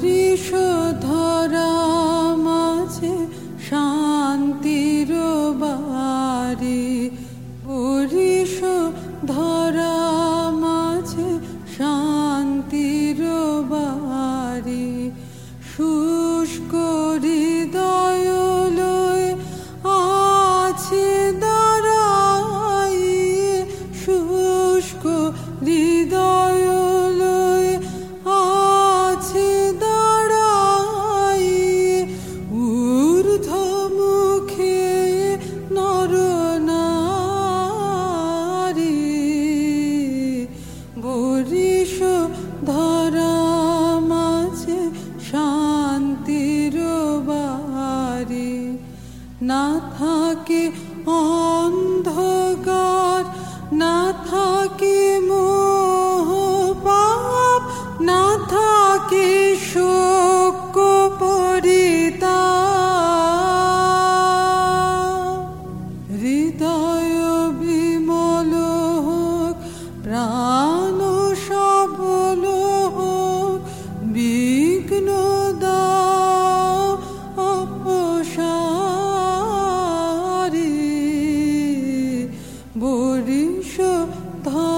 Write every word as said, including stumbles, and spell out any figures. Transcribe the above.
Boris ধরা মাঝে শান্তির বাড়ি, বরিশ ধরা মাঝে শান্তির বাড়ি। শুষ্ক হৃদয় লয়ে আছে দাঁড়াইয়ে, শুষ্ক হৃদয় লয়ে আছে দাঁড়াইয়ে। ঊর্ধ্ব মুখে নর নারী, বরিশ ধরা মাঝে শান্তির বাড়ি। না থাকে অন্ধকার, না থাকে মোহ পাপ, না থাকে শোক পরিতাপ। হৃদয় বিমল হোক, প্রাণ সবল হোক, বিঘ্ন দাও অপসারি। বরিশ ধরা